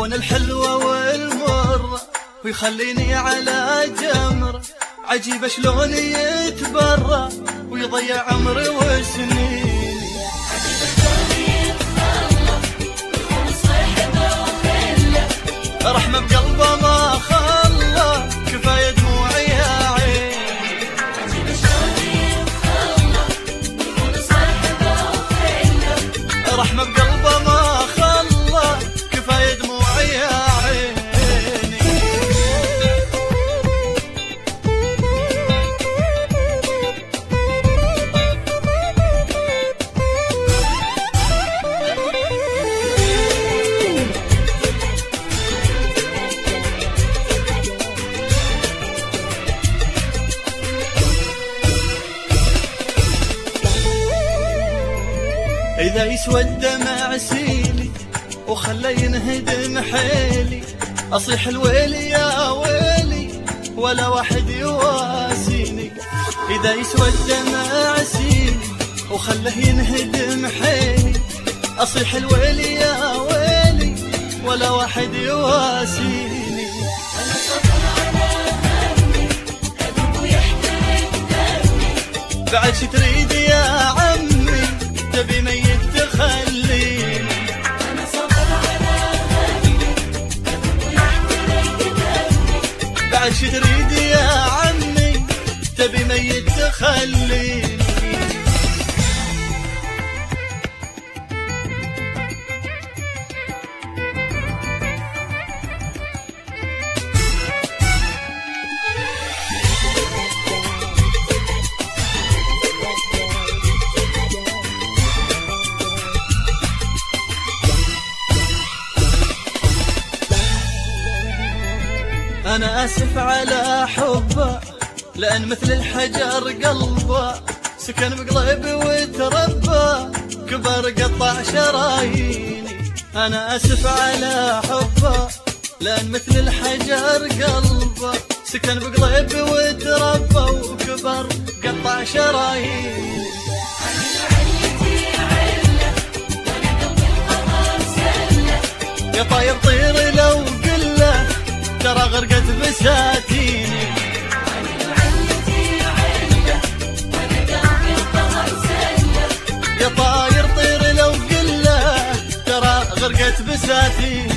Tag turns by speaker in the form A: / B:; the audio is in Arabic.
A: يعرفون الحلوة والمرة ويخليني على جمرة. عجيب شلون يتبرى ويضيع عمري وسنيني.
B: عجيب شلون يتخلى ويكون صاحبه وخله.
A: رحمة بقلبه ما خلى كفاية دموعي يا عين.
B: عجيب شلون يتخلى ويكون صاحبه وخله.
A: رحمة بقلبه ما خلى كفاية دموعي يا عيني. إذا يسود دمع سيلي وخلى ينهدم حيلي، أصيح الويلي يا ويلي ولا واحد يواسيني. إذا يسود دمع سيلي وخلى ينهدم حيلي، أصيح الويلي يا ويلي ولا واحد يواسيني.
B: أنا صبر على همي قلبي يحترق دمي.
A: بعد شي تريد يا عمي تبي ميت تخليني.
B: أنا صبر على همي قلبي يحترق دمي.
A: بعد شي تريد يا عمي تبي ميت تخليني. أنا آسف على حبه لأن مثل الحجر قلبه سكن بقلبي وتربى كبر قطع شراييني. أنا آسف على حبه لأن مثل الحجر قلبه سكن بقلبي وتربى وكبر قطع شراييني.
B: أنا علتي علة وأنا قلبي القمر سلة.
A: يا طاير طير لو قله ترى غرقت بساتيني.
B: أنا علتي علة وأنا قلبي القمر سلة.
A: يا طاير طير لو قله ترى غرقت بساتيني.